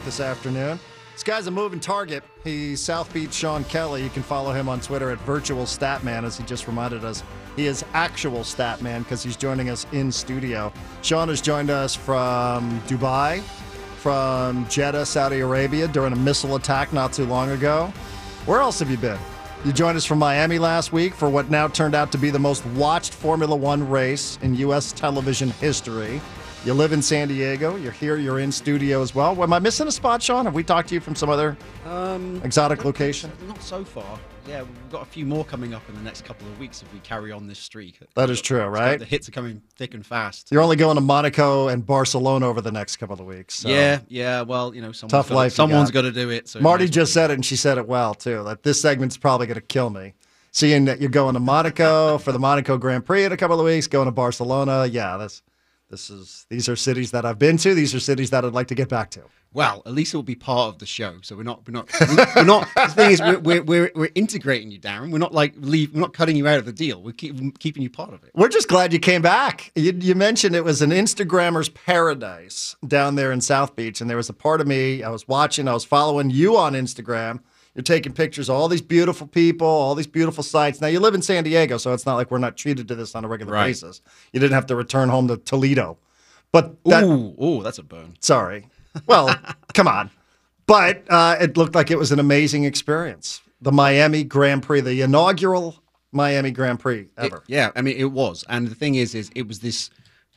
this afternoon. This guy's a moving target. He's South Beach Sean Kelly. You can follow him on Twitter at Virtual Statman, as he just reminded us. He is actual Statman because he's joining us in studio. Sean has joined us from Dubai, from Jeddah, Saudi Arabia, during a missile attack not too long ago. Where else have you been? You joined us from Miami last week for what now turned out to be the most watched Formula One race in U.S. television history. You live in San Diego. You're here. You're in studio as well. Am I missing a spot, Sean? Have we talked to you from some other exotic location? Not so far. Yeah, we've got a few more coming up in the next couple of weeks if we carry on this streak. That is true, right? The hits are coming thick and fast. You're only going to Monaco and Barcelona over the next couple of weeks. So. Yeah. Well, Someone's got to do it. So Marty just said it, and she said it well too. Like, this segment's probably going to kill me. Seeing that you're going to Monaco for the Monaco Grand Prix in a couple of weeks, going to Barcelona. Yeah, these are cities that I've been to. These are cities that I'd like to get back to. Well, at least it will be part of the show. So we're not. The thing is, we're integrating you, Darren. We're not cutting you out of the deal. We're keeping you part of it. We're just glad you came back. You mentioned it was an Instagrammer's paradise down there in South Beach, and there was a part of me. I was following you on Instagram. You're taking pictures of all these beautiful people, all these beautiful sights. Now, you live in San Diego, so it's not like we're not treated to this on a regular basis. You didn't have to return home to Toledo. But that's a burn. Sorry. Well, come on. But it looked like it was an amazing experience. The Miami Grand Prix, the inaugural Miami Grand Prix ever. It was. And the thing is it was this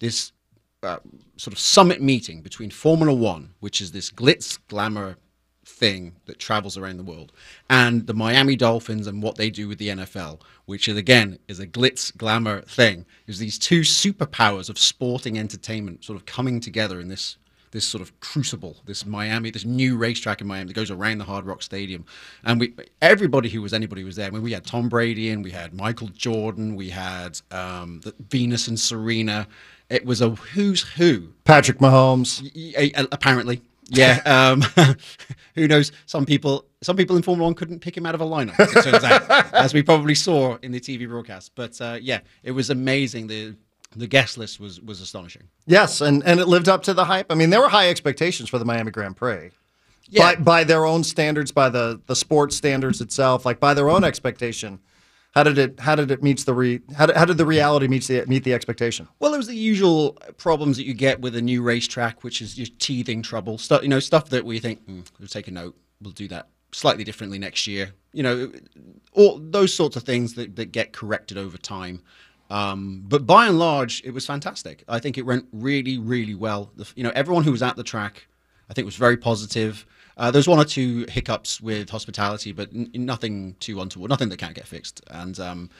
sort of summit meeting between Formula One, which is this glitz, glamour thing that travels around the world, and the Miami Dolphins and what they do with the NFL, which is, again, is a glitz glamour thing. There's these two superpowers of sporting entertainment sort of coming together in this sort of crucible, this new racetrack in Miami that goes around the Hard Rock Stadium. And anybody was there. I mean, we had Tom Brady and we had Michael Jordan, we had Venus and Serena. It was a who's who. Patrick Mahomes. Apparently. Yeah, who knows? Some people in Formula One couldn't pick him out of a lineup, as it turns out, as we probably saw in the TV broadcast. But it was amazing. The guest list was astonishing. Yes, and it lived up to the hype. I mean, there were high expectations for the Miami Grand Prix. Yeah. By their own standards, by the sports standards itself, like by their own expectation. How did it meet how did the reality meet the expectation? Well, there was the usual problems that you get with a new racetrack, which is just teething trouble, stuff that we think we'll take a note, we'll do that slightly differently next year. All those sorts of things that get corrected over time. But by and large, it was fantastic. I think it went really, really well. Everyone who was at the track, I think, was very positive. There's one or two hiccups with hospitality, but nothing too untoward, nothing that can't get fixed. And,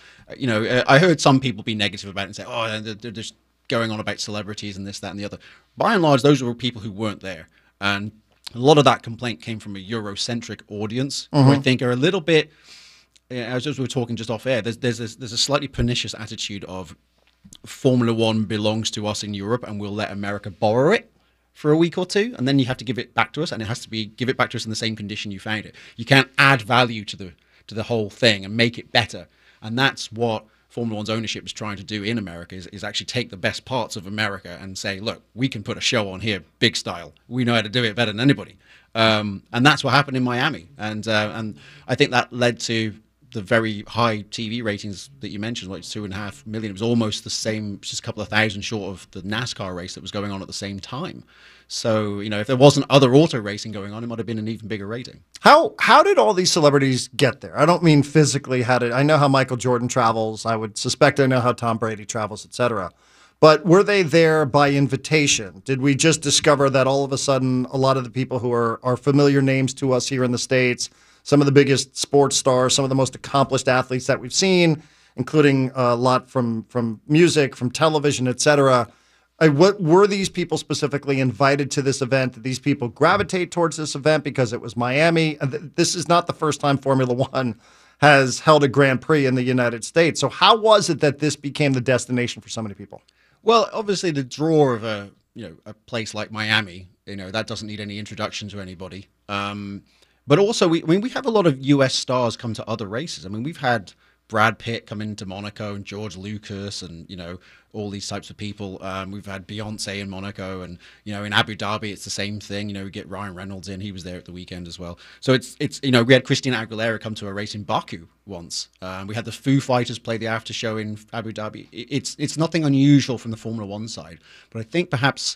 I heard some people be negative about it and say, oh, they're just going on about celebrities and this, that, and the other. By and large, those were people who weren't there. And a lot of that complaint came from a Eurocentric audience, who I think are a little bit, as we were talking just off air, there's a slightly pernicious attitude of Formula One belongs to us in Europe and we'll let America borrow it for a week or two, and then you have to give it back to us, and it has to be give it back to us in the same condition you found it. You can't add value to the whole thing and make it better, and that's what Formula One's ownership is trying to do in America, is actually take the best parts of America and say, look, we can put a show on here, big style. We know how to do it better than anybody, and that's what happened in Miami, and I think that led to the very high TV ratings that you mentioned, like 2.5 million. It was almost the same, just a couple of thousand short of the NASCAR race that was going on at the same time. So, if there wasn't other auto racing going on, it might have been an even bigger rating. How did all these celebrities get there? I don't mean physically. I know how Michael Jordan travels. I would suspect I know how Tom Brady travels, etc. But were they there by invitation? Did we just discover that all of a sudden a lot of the people who are familiar names to us here in the States, some of the biggest sports stars, some of the most accomplished athletes that we've seen, including a lot from music, from television, etc. What were these people specifically invited to this event? Did these people gravitate towards this event because it was Miami? This is not the first time Formula One has held a Grand Prix in the United States. So how was it that this became the destination for so many people? Well, obviously the draw of a place like Miami, that doesn't need any introduction to anybody. But also, we have a lot of U.S. stars come to other races. I mean, we've had Brad Pitt coming to Monaco and George Lucas and, all these types of people. We've had Beyonce in Monaco and, in Abu Dhabi, it's the same thing. We get Ryan Reynolds in. He was there at the weekend as well. So it's we had Christina Aguilera come to a race in Baku once. We had the Foo Fighters play the after show in Abu Dhabi. It's nothing unusual from the Formula One side. But I think perhaps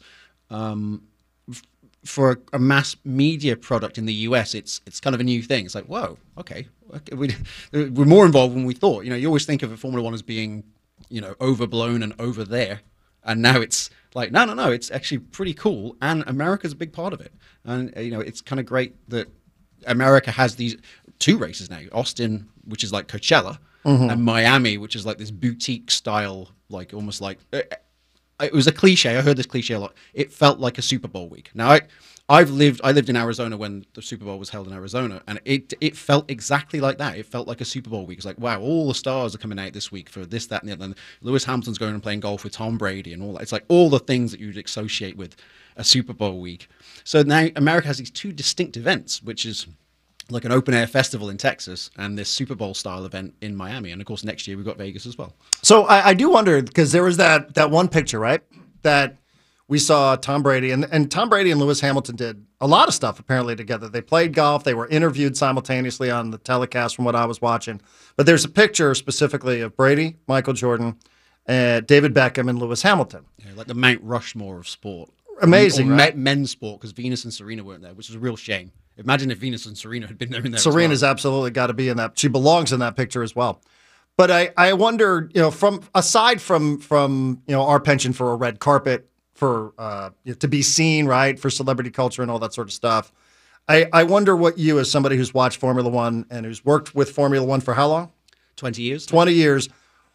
for a mass media product in the US, it's kind of a new thing. It's like, whoa, okay. We're more involved than we thought. You always think of a Formula One as being, overblown and over there. And now it's like, no, it's actually pretty cool. And America's a big part of it. And, it's kind of great that America has these 2 races now. Austin, which is like Coachella, and Miami, which is like this boutique style, like almost like... It was a cliche. I heard this cliche a lot. It felt like a Super Bowl week. Now, I lived in Arizona when the Super Bowl was held in Arizona, and it felt exactly like that. It felt like a Super Bowl week. It's like, wow, all the stars are coming out this week for this, that, and the other. And Lewis Hamilton's going and playing golf with Tom Brady and all that. It's like all the things that you'd associate with a Super Bowl week. So now America has these 2 distinct events, which is like an open air festival in Texas and this Super Bowl style event in Miami. And of course, next year we've got Vegas as well. So I do wonder, because there was that one picture, right? That we saw Tom Brady and Tom Brady and Lewis Hamilton did a lot of stuff apparently together. They played golf. They were interviewed simultaneously on the telecast from what I was watching. But there's a picture specifically of Brady, Michael Jordan, David Beckham, and Lewis Hamilton. Yeah, like the Mount Rushmore of sport. Amazing, right? Men's sport, because Venus and Serena weren't there, which is a real shame. Imagine if Venus and Serena had been there in there. Serena's absolutely got to be in that. She belongs in that picture as well. But I wonder, from aside from our penchant for a red carpet, for to be seen, right, for celebrity culture and all that sort of stuff, I wonder what you, as somebody who's watched Formula One and who's worked with Formula One for how long? 20 years. 20 years.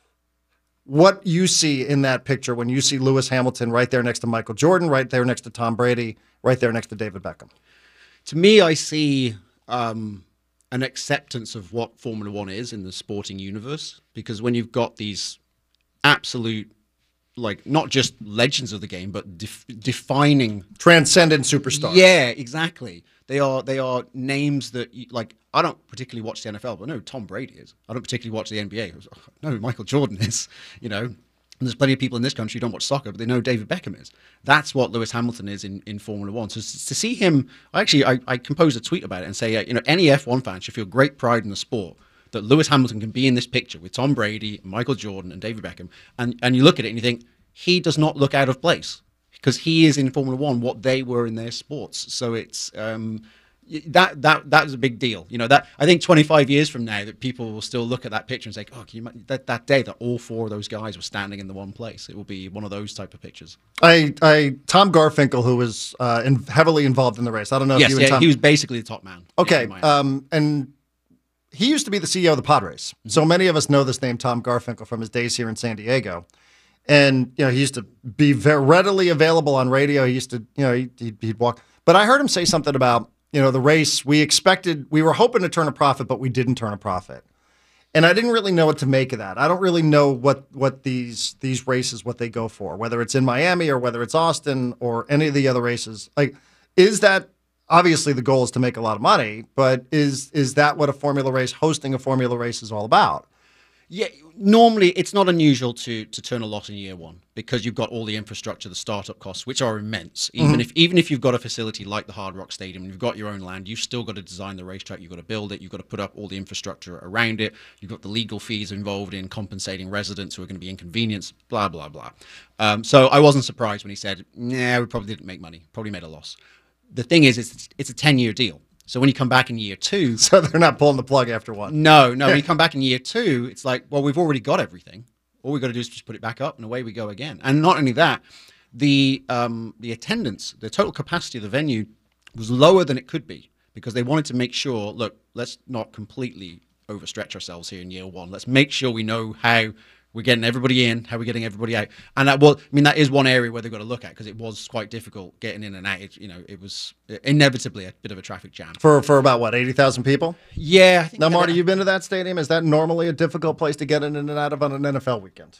What you see in that picture when you see Lewis Hamilton right there next to Michael Jordan, right there next to Tom Brady, right there next to David Beckham. To me, I see an acceptance of what Formula One is in the sporting universe, because when you've got these absolute, like, not just legends of the game, but defining, transcendent superstars. Yeah, exactly. They are names that, like, I don't particularly watch the NFL, but I know Tom Brady is. I don't particularly watch the NBA. No, Michael Jordan is, And there's plenty of people in this country who don't watch soccer, but they know David Beckham is. That's what Lewis Hamilton is in Formula One. So to see him, I composed a tweet about it and say, any F1 fan should feel great pride in the sport that Lewis Hamilton can be in this picture with Tom Brady, Michael Jordan, and David Beckham. And you look at it and you think, he does not look out of place because he is in Formula One what they were in their sports. So it's that is a big deal. That I think 25 years from now that people will still look at that picture and say, oh, can you imagine that day that all 4 of those guys were standing in the one place? It will be one of those type of pictures. Tom Garfinkel, who was heavily involved in the race. I don't know if you and Tom... he was basically the top man. Okay, and he used to be the CEO of the Padres. Mm-hmm. So many of us know this name, Tom Garfinkel, from his days here in San Diego. And, he used to be very readily available on radio. He used to, he'd walk. But I heard him say something about, the race. We were hoping to turn a profit, but we didn't turn a profit. And I didn't really know what to make of that. I don't really know what these races, what they go for, whether it's in Miami or whether it's Austin or any of the other races. Like, is that, obviously the goal is to make a lot of money, but is that what hosting a Formula race is all about? Yeah, normally it's not unusual to turn a loss in year one because you've got all the infrastructure, the startup costs, which are immense. Even if you've got a facility like the Hard Rock Stadium and you've got your own land, you've still got to design the racetrack, you've got to build it, you've got to put up all the infrastructure around it, you've got the legal fees involved in compensating residents who are going to be inconvenienced, blah, blah, blah. So I wasn't surprised when he said, nah, we probably didn't make money, probably made a loss. The thing is, it's a 10-year deal. So when you come back in year 2... So they're not pulling the plug after one. No. When you come back in year 2, it's like, well, we've already got everything. All we've got to do is just put it back up and away we go again. And not only that, the attendance, the total capacity of the venue was lower than it could be because they wanted to make sure, look, let's not completely overstretch ourselves here in year 1. Let's make sure we know how we're getting everybody in, how we're getting everybody out. And that is one area where they've got to look at because it was quite difficult getting in and out. It was inevitably a bit of a traffic jam. For about, what, 80,000 people? Yeah. I think now, Marty, you've been to that stadium. Is that normally a difficult place to get in and out of on an NFL weekend?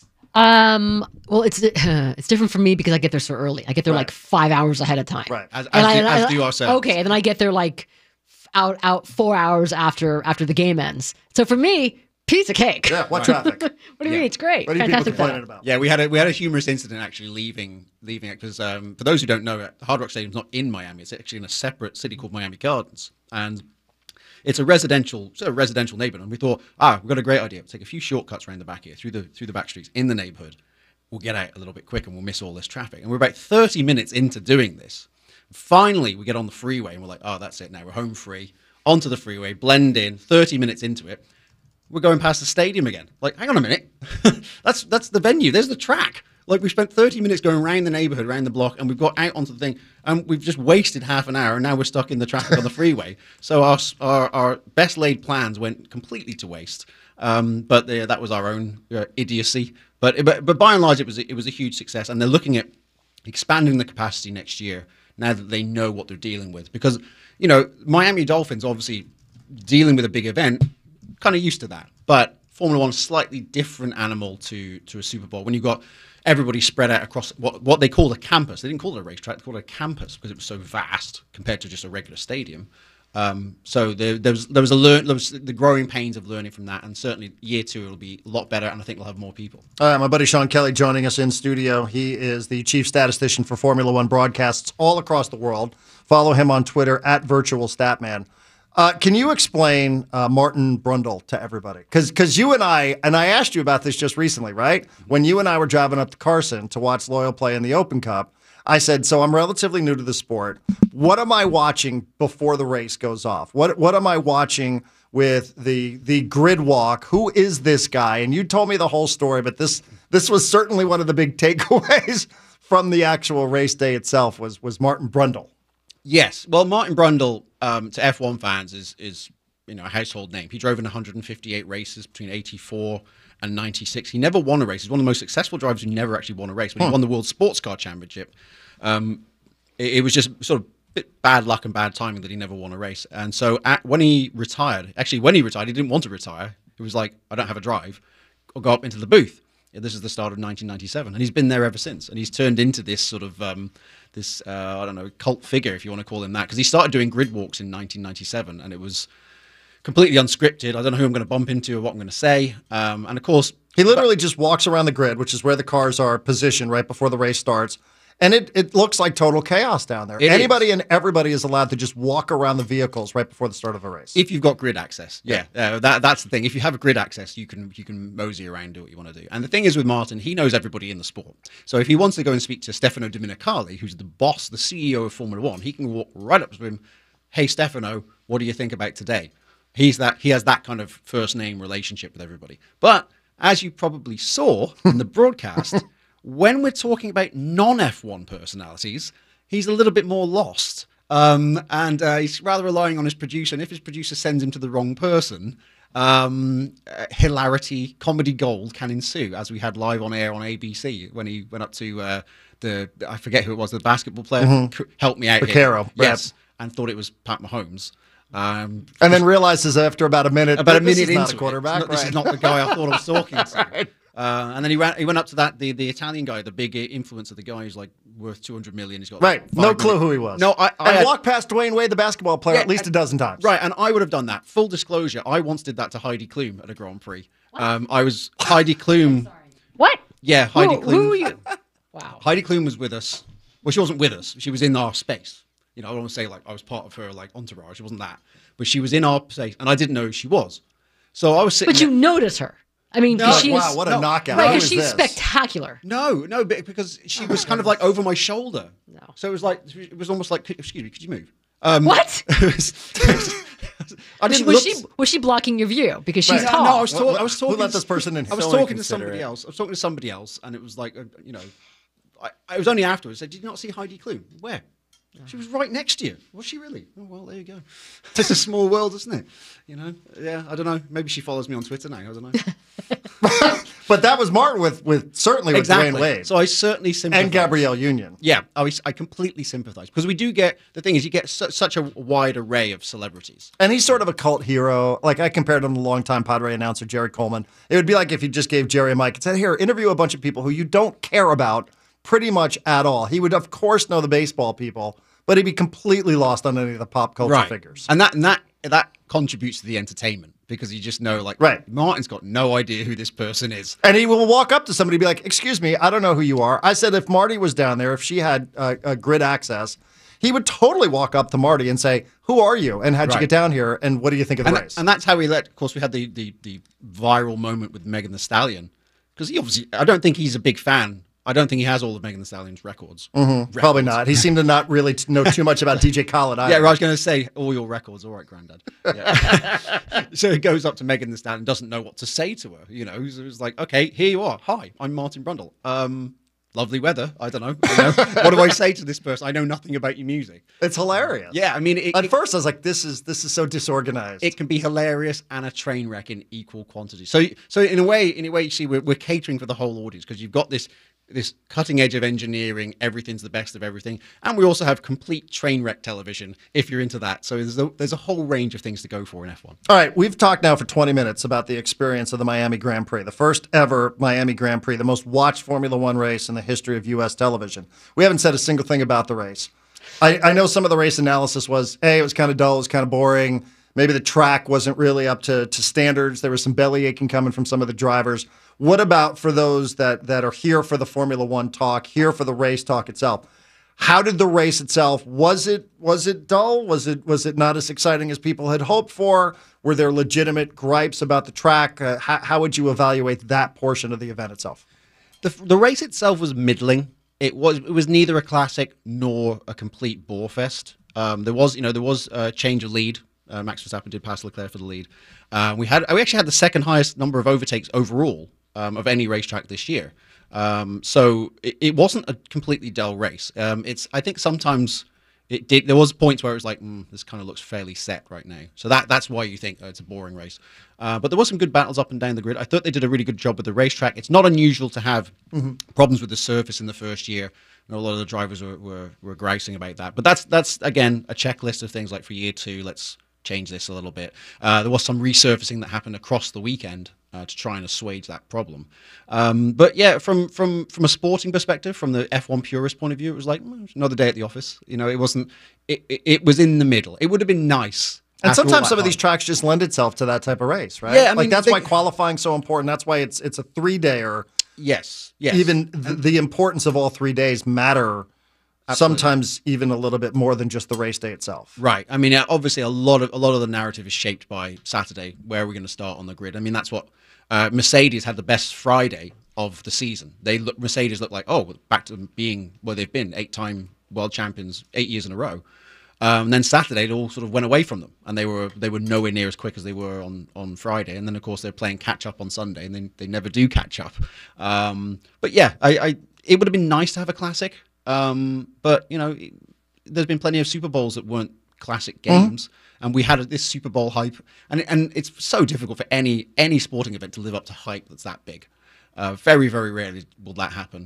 Well, it's different for me because I get there so early. I get there like 5 hours ahead of time. Right. As do ourselves. Okay, and then I get there like out 4 hours after the game ends. So for me, piece of cake. Yeah, what traffic? What do you mean? It's great. What are you people Fantastic complaining setup. about? Yeah, we had a humorous incident actually leaving it because for those who don't know, the Hard Rock Stadium's not in Miami. It's actually in a separate city called Miami Gardens, and it's a residential neighborhood. And we thought, we've got a great idea. We'll take a few shortcuts around the back here through the back streets in the neighborhood. We'll get out a little bit quick and we'll miss all this traffic. And we're about 30 minutes into doing this. Finally, we get on the freeway and we're like, that's it now. We're home free. Onto the freeway, blend in. 30 minutes into it, we're going past the stadium again. Like, hang on a minute. that's the venue. There's the track. Like, we spent 30 minutes going around the neighborhood, around the block, and we've got out onto the thing, and we've just wasted half an hour, and now we're stuck in the traffic on the freeway. So our best laid plans went completely to waste. But that was our own idiocy. But by and large, it was a huge success, and they're looking at expanding the capacity next year now that they know what they're dealing with. Because, Miami Dolphins obviously dealing with a big event, kind of used to that. But Formula One is a slightly different animal to a Super Bowl. When you've got everybody spread out across what they called a campus. They didn't call it a racetrack, they called it a campus because it was so vast compared to just a regular stadium. So there was the growing pains of learning from that, and certainly year 2 it'll be a lot better, and I think we'll have more people. My buddy Sean Kelly joining us in studio. He is the chief statistician for Formula One broadcasts all across the world. Follow him on Twitter at @VirtualStatman. Can you explain Martin Brundle to everybody? Because you and I asked you about this just recently, right? When you and I were driving up to Carson to watch Loyal play in the Open Cup, I said, so I'm relatively new to the sport. What am I watching before the race goes off? What am I watching with the grid walk? Who is this guy? And you told me the whole story, but this was certainly one of the big takeaways from the actual race day itself was Martin Brundle. Yes. Well, Martin Brundle, to F1 fans, is a household name. He drove in 158 races between 84 and 96. He never won a race. He's one of the most successful drivers who never actually won a race. When he won the World Sports Car Championship, it was just sort of a bit bad luck and bad timing that he never won a race. And so when he retired, he didn't want to retire. It was like, I don't have a drive. I'll go up into the booth. This is the start of 1997, and he's been there ever since. And he's turned into this sort of cult figure, if you want to call him that, because he started doing grid walks in 1997, and it was completely unscripted. I don't know who I'm going to bump into or what I'm going to say. And of course, he literally just walks around the grid, which is where the cars are positioned right before the race starts. And it looks like total chaos down there. Anybody and everybody is allowed to just walk around the vehicles right before the start of a race. If you've got grid access. Yeah. That's the thing. If you have a grid access, you can mosey around, do what you want to do. And the thing is with Martin, he knows everybody in the sport. So if he wants to go and speak to Stefano Domenicali, who's the boss, the CEO of Formula One, he can walk right up to him. Hey, Stefano, what do you think about today? He has that kind of first name relationship with everybody. But as you probably saw in the broadcast, when we're talking about non-F1 personalities, he's a little bit more lost. And he's rather relying on his producer. And if his producer sends him to the wrong person, hilarity, comedy gold can ensue, as we had live on air on ABC when he went up to I forget who it was, the basketball player, help me out Vaquero, here. Yes, and thought it was Pat Mahomes. And then realizes after about a minute into not a quarterback. This is not the guy I thought I was talking to. Right. And then he went up to the Italian guy, the big influencer, the guy who's like worth 200 million. He's got no clue who he was. No, I walked past Dwayne Wade, the basketball player, at least a dozen times. Right, and I would have done that. Full disclosure, I once did that to Heidi Klum at a Grand Prix. I was Heidi Klum. What? Yeah, Heidi Klum. Who are you? Wow. Heidi Klum was with us. Well, she wasn't with us. She was in our space. I don't want to say like I was part of her like entourage. It wasn't that, but she was in our space, and I didn't know who she was. So I was sitting. But you notice her. I mean, wow, what a knockout! Right, because she's spectacular. No, because she was kind of like over my shoulder. No. So it was almost like, excuse me, could you move? What? I didn't. Was she blocking your view because she's tall? No, I was talking. Who let this person in? I was talking to somebody else. And it was like, I was only afterwards. I said, did you not see Heidi Klum? Where? She was right next to you. Was she really? Oh, well, there you go. It's a small world, isn't it? Yeah, I don't know. Maybe she follows me on Twitter now. I don't know. But that was Martin with Dwayne Wade. So I certainly sympathize. And Gabrielle Union. Yeah, I completely sympathize. Because we do get, the thing is, you get such a wide array of celebrities. And he's sort of a cult hero. Like, I compared him to longtime Padre announcer Jerry Coleman. It would be like if you just gave Jerry a mic and said, here, interview a bunch of people who you don't care about pretty much at all. He would, of course, know the baseball people, but he'd be completely lost on any of the pop culture figures. And that contributes to the entertainment because you just know, like, Right. Martin's got no idea who this person is. And he will walk up to somebody and be like, "Excuse me, I don't know who you are." I said if Marty was down there, if she had a grid access, he would totally walk up to Marty and say, "Who are you? And how'd you Right. get down here? And what do you think of the race?" And that's how we let. Of course, we had the viral moment with Megan Thee Stallion because he obviously, I don't think he's a big fan. I don't think he has all of Megan Thee Stallion's records. Probably not. He seemed to not really know too much about DJ Khaled either. Yeah, I was going to say all your records. All right, Grandad. Yeah. So he goes up to Megan Thee Stallion, doesn't know what to say to her. You know, so it's like, okay, here you are. Hi, I'm Martin Brundle. Lovely weather. I don't know. What do I say to this person? I know nothing about your music. It's hilarious. Yeah, I mean, At first, I was like, "This is so disorganized." it can be hilarious and a train wreck in equal quantity. So in a way, you see, we're catering for the whole audience because you've got this cutting edge of engineering, everything's the best of everything, and we also have complete train wreck television if you're into that. So there's a whole range of things to go for in F1. All right, we've talked now for 20 minutes about the experience of the Miami Grand Prix, the first ever Miami Grand Prix, the most watched Formula One race in the history of U.S. television. We haven't said a single thing about the race. I know some of the race analysis was, hey, it was kind of dull, it was kind of boring. Maybe the track wasn't really up to standards. There was some belly aching coming from some of the drivers. What about for those that are here for the Formula One talk, here for the race talk itself? How did the race itself? Was it dull? Was it not as exciting as people had hoped for? Were there legitimate gripes about the track? How would you evaluate that portion of the event itself? The race itself was middling. It was neither a classic nor a complete bore fest. There was a change of lead. Max Verstappen did pass Leclerc for the lead. We actually had the second highest number of overtakes overall of any racetrack this year. So it wasn't a completely dull race. I think sometimes it did. There was points where it was like, this kind of looks fairly set right now. So that's why you think it's a boring race. But there was some good battles up and down the grid. I thought they did a really good job with the racetrack. It's not unusual to have problems with the surface in the first year. A lot of the drivers were grousing about that. But that's again a checklist of things like for year 2, let's change this a little bit. There was some resurfacing that happened across the weekend to try and assuage that problem. But yeah, from a sporting perspective, from the F1 purist point of view, it was like another day at the office. You know, it wasn't. It was in the middle. It would have been nice. And sometimes some of these tracks just lend itself to that type of race, right? Yeah, I mean, that's why qualifying's so important. That's why it's a 3-dayer. Yes. Even the importance of all 3 days matter. Absolutely. Sometimes even a little bit more than just the race day itself. Right. I mean, obviously, a lot of the narrative is shaped by Saturday. Where are we going to start on the grid? I mean, that's what Mercedes had the best Friday of the season. Mercedes looked like, back to being where they've been, 8-time world champions, 8 years in a row. And then Saturday, it all sort of went away from them, and they were nowhere near as quick as they were on Friday. And then, of course, they're playing catch up on Sunday, and then they never do catch up. But yeah, it would have been nice to have a classic. But you know, there's been plenty of Super Bowls that weren't classic games, and we had this Super Bowl hype, and it's so difficult for any sporting event to live up to hype that's that big. Very, very rarely will that happen.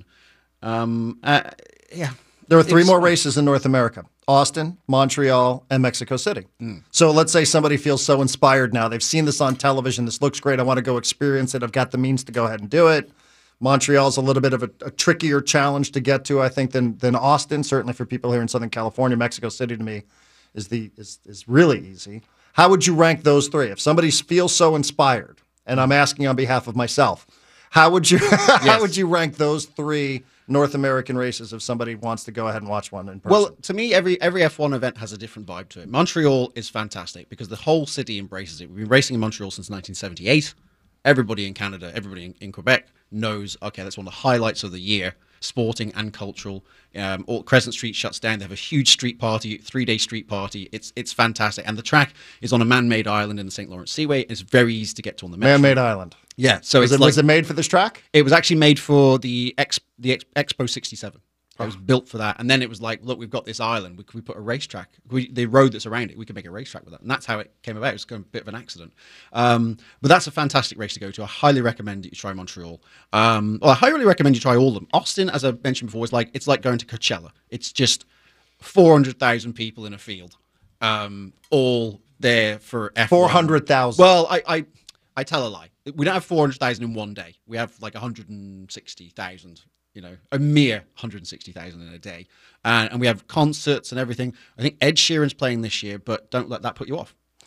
Yeah. There are 3 more races in North America: Austin, Montreal, and Mexico City. So let's say somebody feels so inspired now. They've seen this on television. This looks great. I want to go experience it. I've got the means to go ahead and do it. Montreal's a little bit of a trickier challenge to get to, I think, than Austin. Certainly for people here in Southern California, Mexico City to me is really easy. How would you rank those 3? If somebody feels so inspired, and I'm asking on behalf of myself, how would you how would you rank those 3 North American races if somebody wants to go ahead and watch one in person? Well, to me, every F1 event has a different vibe to it. Montreal is fantastic because the whole city embraces it. We've been racing in Montreal since 1978. Everybody in Canada, everybody in Quebec knows, okay, that's one of the highlights of the year, sporting and cultural. All Crescent Street shuts down. They have a huge street party, 3-day street party. It's fantastic. And the track is on a man-made island in the St. Lawrence Seaway. It's very easy to get to on the metro. Man-made island. Yeah. So was it made for this track? It was actually made for the Expo 67. It was built for that. And then it was like, look, we've got this island. We put a racetrack. The road that's around it, we could make a racetrack with that. And that's how it came about. It was a bit of an accident. But that's a fantastic race to go to. I highly recommend that you try Montreal. Well, I highly recommend you try all of them. Austin, as I mentioned before, it's like going to Coachella. It's just 400,000 people in a field, all there for F1. 400,000. Well, I tell a lie. We don't have 400,000 in one day. We have like 160,000. You know, a mere 160,000 in a day. And we have concerts and everything. I think Ed Sheeran's playing this year, but don't let that put you off.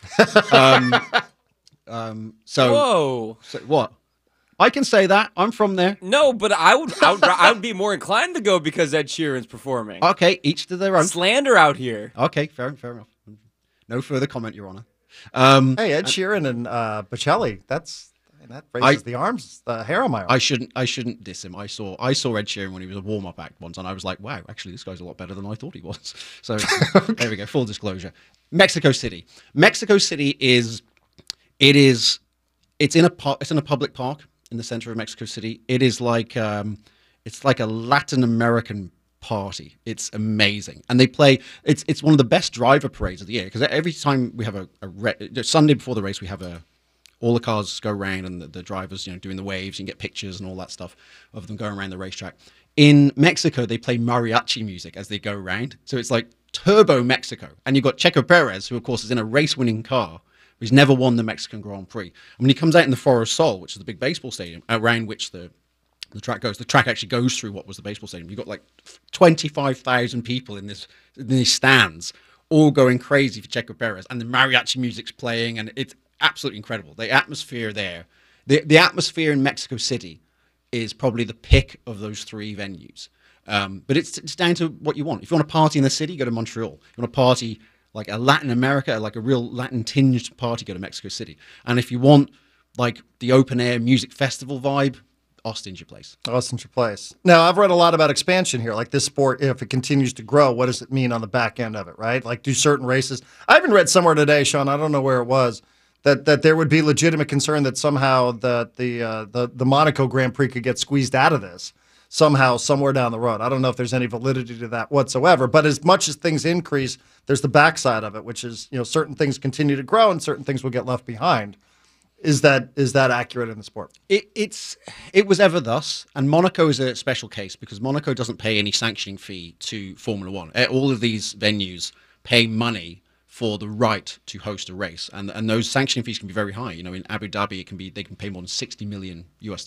So, Whoa. so what? I can say that. I'm from there. No, but I would be more inclined to go because Ed Sheeran's performing. Okay, each to their own. Slander out here. Okay, fair enough. No further comment, Your Honor. Hey, Ed Sheeran and Bocelli. That raises the hair on my arm. I shouldn't diss him. I saw Ed Sheeran when he was a warm-up act once, and I was like, wow, actually, this guy's a lot better than I thought he was. So there we go. Full disclosure. Mexico City. Mexico City it's in a public park in the center of Mexico City. It is like it's like a Latin American party. It's amazing, and they play. It's one of the best driver parades of the year because every time we have a Sunday before the race, we have all the cars go around and the drivers, doing the waves. You can get pictures and all that stuff of them going around the racetrack. In Mexico, they play mariachi music as they go around, so it's like turbo Mexico. And you've got Checo Perez, who of course is in a race-winning car. He's never won the Mexican Grand Prix. And when he comes out in the Foro Sol, which is the big baseball stadium, around which the track goes, the track actually goes through what was the baseball stadium. You've got like 25,000 people in these stands, all going crazy for Checo Perez. And the mariachi music's playing, and it's absolutely incredible. The atmosphere there, the atmosphere in Mexico City is probably the pick of those three venues. But it's down to what you want. If you want to party in the city, go to Montreal. If you want to party like a Latin America, like a real Latin tinged party, go to Mexico City. And if you want like the open air music festival vibe, Austin's your place. Austin's your place. Now, I've read a lot about expansion here. Like this sport, if it continues to grow, what does it mean on the back end of it, right? Like do certain races. I even read somewhere today, Sean, I don't know where it was, that there would be legitimate concern that somehow the Monaco Grand Prix could get squeezed out of this somehow, somewhere down the road. I don't know if there's any validity to that whatsoever. But as much as things increase, there's the backside of it, which is certain things continue to grow and certain things will get left behind. Is that accurate in the sport? It was ever thus, and Monaco is a special case because Monaco doesn't pay any sanctioning fee to Formula One. All of these venues pay money for the right to host a race, and those sanctioning fees can be very high. In Abu Dhabi, they can pay more than $60 million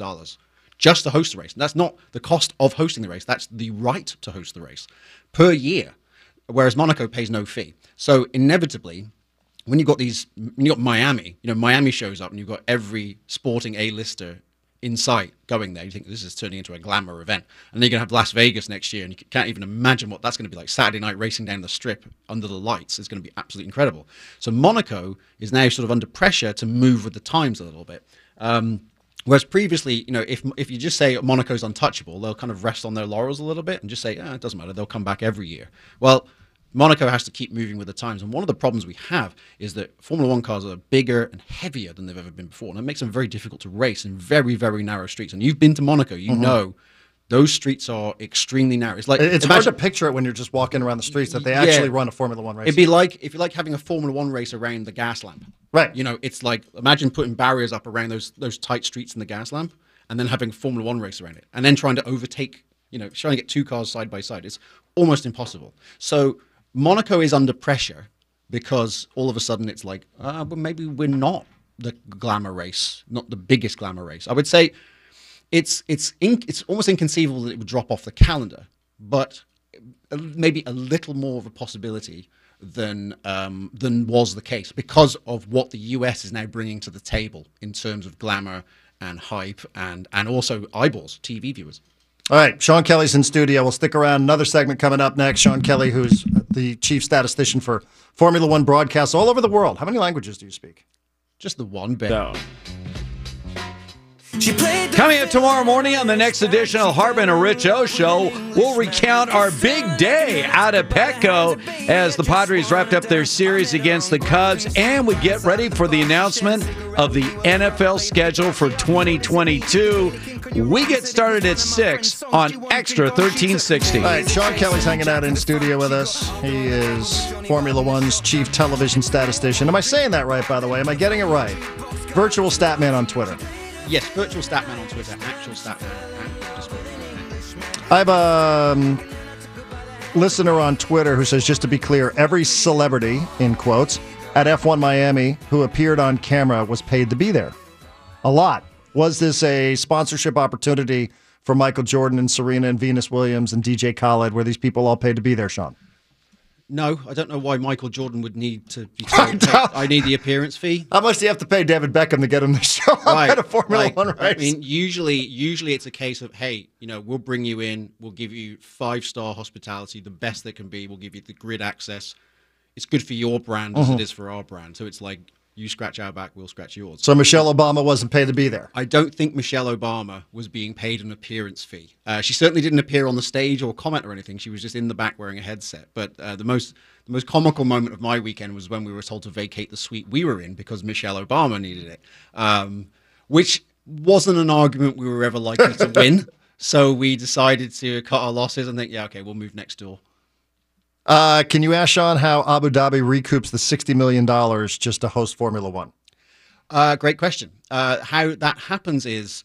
just to host the race. And that's not the cost of hosting the race; that's the right to host the race per year. Whereas Monaco pays no fee. So inevitably, when you got Miami, Miami shows up, and you've got every sporting A-lister in sight going there. You think this is turning into a glamour event, and then you're going to have Las Vegas next year, and you can't even imagine what that's going to be like. Saturday night racing down the strip under the lights is going to be absolutely incredible. So Monaco is now sort of under pressure to move with the times a little bit. Whereas previously, if you just say Monaco's untouchable, they'll kind of rest on their laurels a little bit and just say, it doesn't matter, they'll come back every year. Well, Monaco has to keep moving with the times. And one of the problems we have is that Formula One cars are bigger and heavier than they've ever been before. And it makes them very difficult to race in very, very narrow streets. And you've been to Monaco, you know those streets are extremely narrow. It's like it's hard to picture it when you're just walking around the streets that they actually run a Formula One race. It'd be like if you like having a Formula One race around the gas lamp. Right. It's like imagine putting barriers up around those tight streets in the gas lamp and then having a Formula One race around it. And then trying to overtake, trying to get two cars side by side. It's almost impossible. So Monaco is under pressure because all of a sudden it's like, well, maybe we're not the glamour race, not the biggest glamour race. I would say it's almost inconceivable that it would drop off the calendar, but maybe a little more of a possibility than was the case because of what the US is now bringing to the table in terms of glamour and hype and also eyeballs, TV viewers. All right, Sean Kelly's in studio. We'll stick around. Another segment coming up next. Sean Kelly, who's the chief statistician for Formula One broadcasts all over the world. How many languages do you speak? Just the one bit. No. Coming up tomorrow morning on the next edition of Harbin and Rich O Show, we'll recount our big day out at Petco as the Padres wrapped up their series against the Cubs, and we get ready for the announcement of the NFL schedule for 2022. We get started at 6 on Extra 1360. All right, Sean Kelly's hanging out in studio with us. He is Formula One's chief television statistician. Am I saying that right, by the way? Am I getting it right? Virtual Statman on Twitter. Yes, Virtual Statman on Twitter, Actual Statman. I have a listener on Twitter who says, just to be clear, every celebrity, in quotes, at F1 Miami who appeared on camera was paid to be there. A lot. Was this a sponsorship opportunity for Michael Jordan and Serena and Venus Williams and DJ Khaled? Were these people all paid to be there, Sean? No, I don't know why Michael Jordan would need to be told, "Hey, I need the appearance fee." How much do you have to pay David Beckham to get him to show up at a Formula One race? I mean, usually it's a case of, hey, we'll bring you in, we'll give you 5-star hospitality, the best that can be. We'll give you the grid access. It's good for your brand as it is for our brand. So it's like, you scratch our back, we'll scratch yours. So Michelle Obama wasn't paid to be there. I don't think Michelle Obama was being paid an appearance fee. She certainly didn't appear on the stage or comment or anything. She was just in the back wearing a headset. But the most comical moment of my weekend was when we were told to vacate the suite we were in because Michelle Obama needed it, which wasn't an argument we were ever likely to win. So we decided to cut our losses and think, yeah, okay, we'll move next door. Can you ask Sean how Abu Dhabi recoups the $60 million just to host Formula One? Great question. How that happens is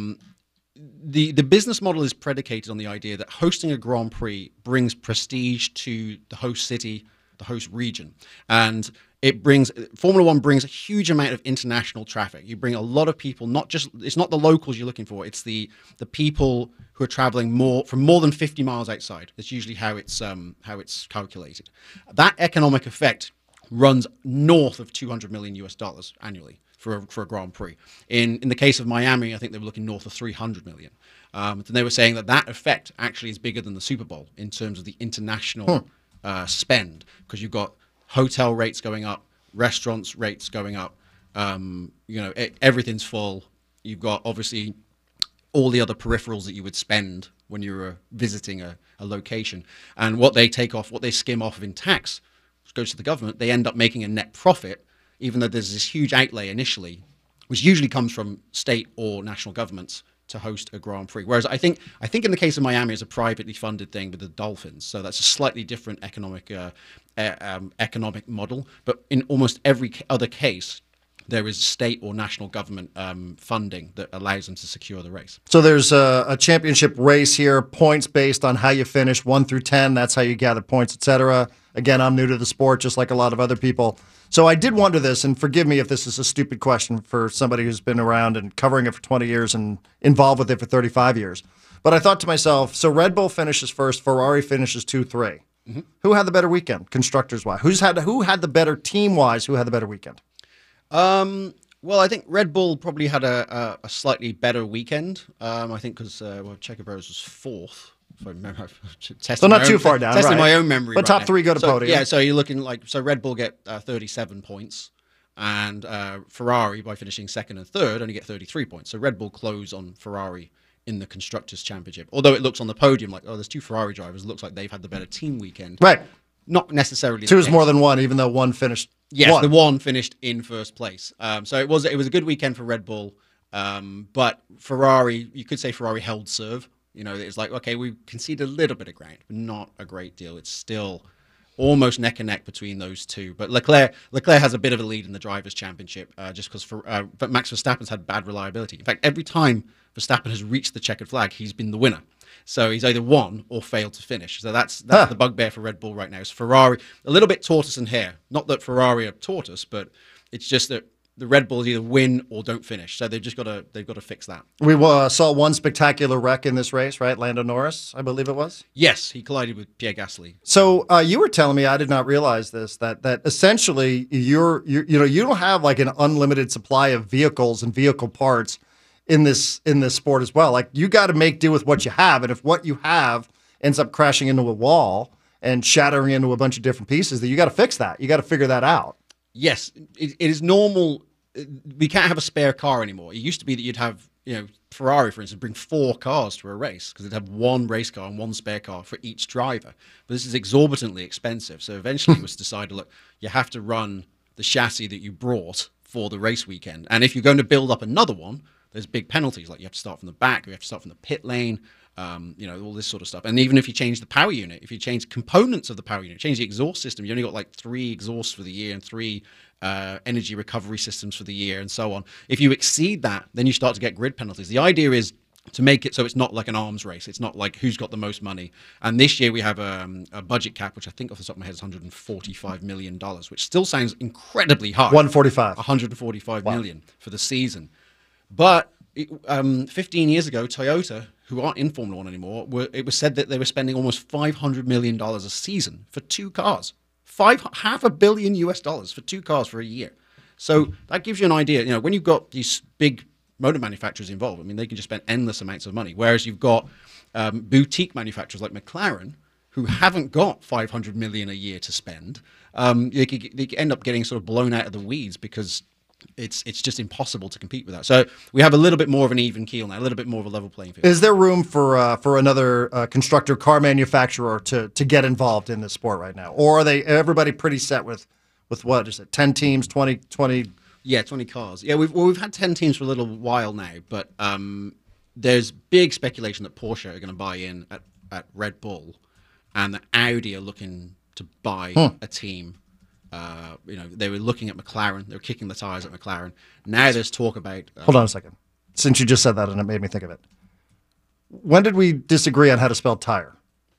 the business model is predicated on the idea that hosting a Grand Prix brings prestige to the host city, the host region, and Formula One brings a huge amount of international traffic. You bring a lot of people, it's not the locals you're looking for, it's the people who are traveling from more than 50 miles outside. That's usually how it's calculated. That economic effect runs north of $200 million annually for a Grand Prix. In the case of Miami, I think they were looking north of 300 million. And they were saying that effect actually is bigger than the Super Bowl in terms of the international spend, because you've got hotel rates going up, restaurants rates going up, everything's full. You've got obviously all the other peripherals that you would spend when you were visiting a location. And what they skim off of in tax, which goes to the government, they end up making a net profit, even though there's this huge outlay initially, which usually comes from state or national governments to host a Grand Prix. Whereas I think in the case of Miami, it's a privately funded thing with the Dolphins, so that's a slightly different economic model. But in almost every other case, there is state or national government funding that allows them to secure the race. So there's a championship race here, points based on how you finish, 1 through 10. That's how you gather points, etc. Again, I'm new to the sport, just like a lot of other people. So I did wonder this, and forgive me if this is a stupid question for somebody who's been around and covering it for 20 years and involved with it for 35 years. But I thought to myself, so Red Bull finishes first, Ferrari finishes 2-3. Mm-hmm. Who had the better weekend, constructors-wise? Who had the better team-wise? Who had the better weekend? Well, I think Red Bull probably had a slightly better weekend. I think because Checo Perez was fourth. If I remember, so not too far down. Testing right. my own memory. But top three go to podium. Yeah, so you're looking Red Bull get 37 points, and Ferrari, by finishing second and third, only get 33 points. So Red Bull close on Ferrari in the Constructors' Championship. Although it looks on the podium like, there's two Ferrari drivers. It looks like they've had the better team weekend. Right. Not necessarily. Two is more than one, even though one finished. Yes, the one finished in first place. So it was a good weekend for Red Bull, but Ferrari, you could say Ferrari held serve. It's like, okay, we conceded a little bit of ground, but not a great deal. It's still almost neck and neck between those two. But Leclerc has a bit of a lead in the Drivers' Championship just because but Max Verstappen's had bad reliability. In fact, every time Verstappen has reached the checkered flag, he's been the winner. So he's either won or failed to finish. So that's the bugbear for Red Bull right now. It's Ferrari, a little bit tortoise and hare. Not that Ferrari are tortoise, but it's just that the Red Bulls either win or don't finish. So they've got to fix that. We saw one spectacular wreck in this race, right? Lando Norris, I believe it was. Yes, he collided with Pierre Gasly. So you were telling me, I did not realize this, that essentially you don't have like an unlimited supply of vehicles and vehicle parts in this sport as well. Like, you got to make do with what you have, and if what you have ends up crashing into a wall and shattering into a bunch of different pieces, then you got to fix that. You got to figure that out. Yes, it is normal. We can't have a spare car anymore. It used to be that you'd have, Ferrari, for instance, bring 4 cars to a race because they'd have one race car and one spare car for each driver. But this is exorbitantly expensive. So eventually it was decided, look, you have to run the chassis that you brought for the race weekend. And if you're going to build up another one, there's big penalties. Like, you have to start from the back, you have to start from the pit lane, all this sort of stuff. And even if you change the power unit, if you change components of the power unit, change the exhaust system, you only got like 3 exhausts for the year and 3 energy recovery systems for the year and so on. If you exceed that, then you start to get grid penalties. The idea is to make it so it's not like an arms race. It's not like who's got the most money. And this year we have a budget cap, which I think off the top of my head is $145 million, which still sounds incredibly high. 145 million for the season. But 15 years ago, Toyota, who aren't in Formula One anymore, it was said that they were spending almost $500 million a season for 2 cars. Half a billion US dollars for 2 cars for a year. So that gives you an idea. You know, when you've got these big motor manufacturers involved, I mean, they can just spend endless amounts of money. Whereas you've got boutique manufacturers like McLaren, who haven't got 500 million a year to spend. They could end up getting sort of blown out of the weeds because it's just impossible to compete with that. So we have a little bit more of an even keel now, a little bit more of a level playing field. Is there room for another constructor car manufacturer to get involved in this sport right now, or are everybody pretty set with what is it, 10 teams, 20? Yeah, 20 cars. Yeah, we've had 10 teams for a little while now, but there's big speculation that Porsche are going to buy in at Red Bull, and that Audi are looking to buy a team. You know, they were looking at McLaren. They were kicking the tires at McLaren. Now there's talk about... Hold on a second. Since you just said that and it made me think of it. When did we disagree on how to spell tire?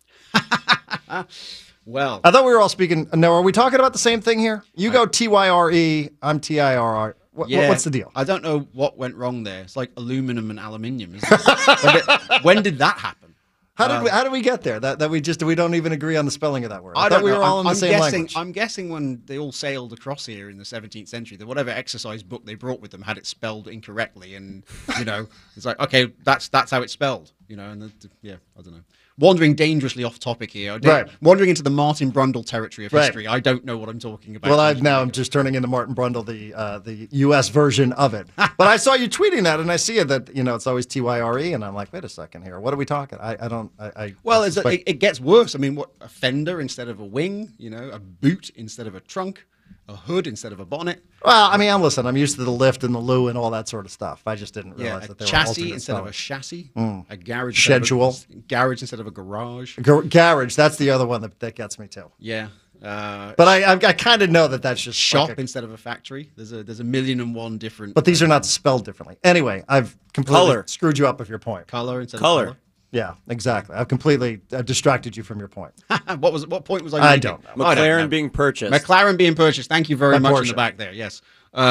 Well, I thought we were all speaking... No, are we talking about the same thing here? You go Tyre, I'm Tirr. What's the deal? I don't know what went wrong there. It's like aluminum and aluminium, isn't it? When did that happen? How did we get there? That we don't even agree on the spelling of that word. I don't thought we know. were all in the same language. I'm guessing when they all sailed across here in the 17th century, that whatever exercise book they brought with them had it spelled incorrectly, and you know, it's like, okay, that's how it's spelled, you know, and yeah, I don't know. Wandering dangerously off topic here, right? Wandering into the Martin Brundle territory of history. I don't know what I'm talking about. Well, I'm just turning into Martin Brundle, the U.S. version of it. But I saw you tweeting that, and I see it that it's always Tyre, and I'm like, wait a second here, what are we talking? Well, it gets worse. I mean, what, a fender instead of a wing? You know, a boot instead of a trunk, a hood instead of a bonnet. Well, I mean, I'm used to the lift and the loo and all that sort of stuff. I just didn't realize that there were chassis instead spelling. of a chassis, a garage schedule, garage instead of a garage. Garage. That's the other one that gets me too. Yeah. But I kind of know that's just shop instead of a factory. There's a million and one different. But these are not spelled differently. Anyway, I've completely screwed you up with your point. Color instead of color. Yeah, exactly. I've completely distracted you from your point. What point was I making? I don't know. McLaren being purchased. McLaren being purchased. Thank you very much Porsche. in the back there. Yes.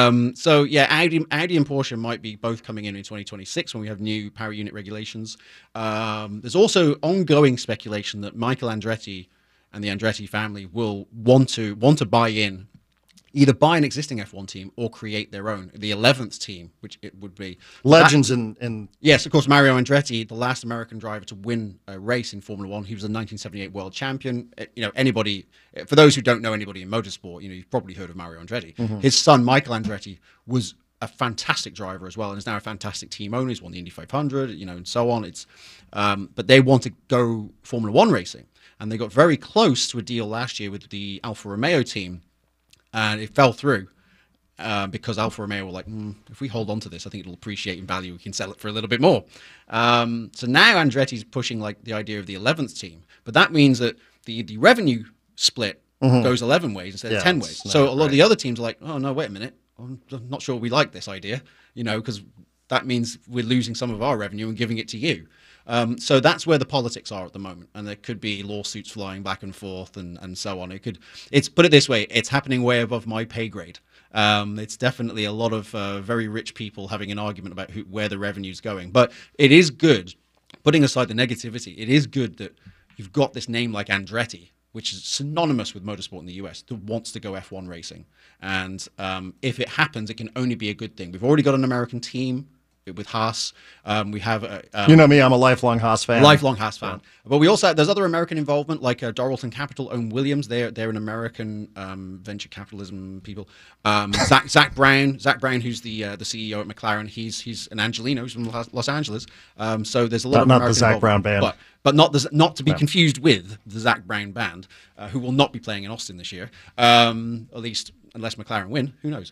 So yeah, Audi and Porsche might be both coming in 2026 when we have new power unit regulations. There's also ongoing speculation that Michael Andretti and the Andretti family will want to buy in, either buy an existing F1 team or create their own, the 11th team, which it would be. Legends in Yes, of course, Mario Andretti, the last American driver to win a race in Formula One. He was a 1978 world champion. You know, anybody, for those who don't know anybody in motorsport, you know, you've probably heard of Mario Andretti. Mm-hmm. His son, Michael Andretti, was a fantastic driver as well, and is now a fantastic team owner. He's won the Indy 500, you know, and so on. But they want to go Formula One racing, and they got very close to a deal last year with the Alfa Romeo team, and it fell through because Alfa Romeo were like, if we hold on to this, I think it'll appreciate in value. We can sell it for a little bit more. So now Andretti's pushing like the idea of the 11th team, but that means that the revenue split goes 11 ways instead of 10 ways. So a lot of the other teams are like, oh no, wait a minute, I'm not sure we like this idea, you know, because that means we're losing some of our revenue and giving it to you. So that's where the politics are at the moment, and there could be lawsuits flying back and forth and so on. It's put it this way, it's happening way above my pay grade. It's definitely a lot of very rich people having an argument about where the revenue's going. But it is good, putting aside the negativity, it is good that you've got this name like Andretti, which is synonymous with motorsport in the US, that wants to go F1 racing. And if it happens, it can only be a good thing. We've already got an American team with Haas. We have you know me, I'm a lifelong Haas fan. But we also have, there's other American involvement, like Doralton Capital own Williams. They're an American venture capitalism people. Zach Brown, who's the CEO at McLaren. He's an Angelino. He's from Los Angeles. So there's a lot of not American the Zach Brown band, but not to be confused with the Zach Brown band, who will not be playing in Austin this year, at least. Unless McLaren win, who knows?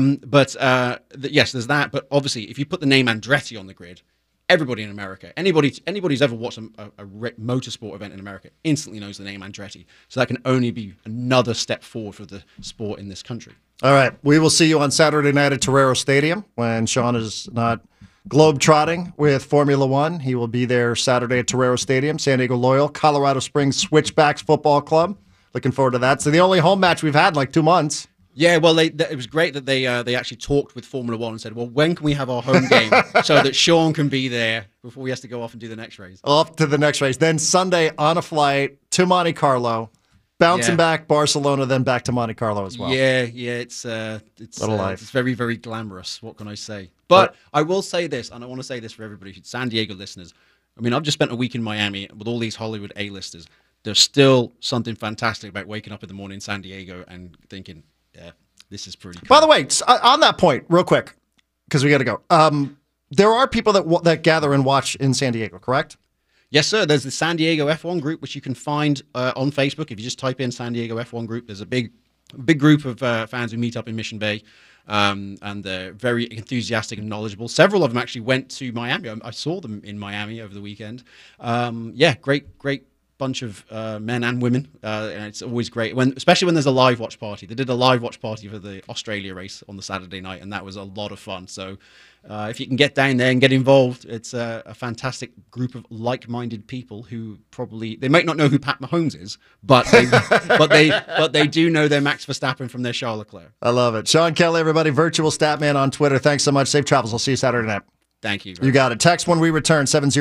Yes, there's that. But obviously, if you put the name Andretti on the grid, everybody in America, anybody who's ever watched a motorsport event in America, instantly knows the name Andretti. So that can only be another step forward for the sport in this country. All right, we will see you on Saturday night at Torero Stadium when Sean is not globe-trotting with Formula One. He will be there Saturday at Torero Stadium. San Diego Loyal, Colorado Springs Switchbacks Football Club. Looking forward to that. So the only home match we've had in like 2 months. Yeah, well, it was great that they actually talked with Formula One and said, well, when can we have our home game so that Sean can be there before he has to go off and do the next race? Off to the next race. Then Sunday on a flight to Monte Carlo, bouncing back Barcelona, then back to Monte Carlo as well. Yeah, it's life. It's very, very glamorous. What can I say? But I will say this, and I want to say this for everybody, San Diego listeners. I mean, I've just spent a week in Miami with all these Hollywood A-listers. There's still something fantastic about waking up in the morning in San Diego and thinking, yeah, this is pretty cool. By the way, on that point, real quick, because we got to go. There are people that gather and watch in San Diego, correct? Yes, sir. There's the San Diego F1 group, which you can find on Facebook. If you just type in San Diego F1 group, there's a big group of fans who meet up in Mission Bay, and they're very enthusiastic and knowledgeable. Several of them actually went to Miami. I saw them in Miami over the weekend. Yeah, great bunch of men and women, and it's always great especially when there's a live watch party. They did a live watch party for the Australia race on the Saturday night, and that was a lot of fun. So if you can get down there and get involved, it's a fantastic group of like-minded people who they might not know who Pat Mahomes is, but they do know their Max Verstappen from their Charles Leclerc. I love it. Sean Kelly, everybody, Virtual Statman on Twitter. Thanks so much. Safe travels. I'll see you Saturday night. Thank you. You got it. Text when we return, 70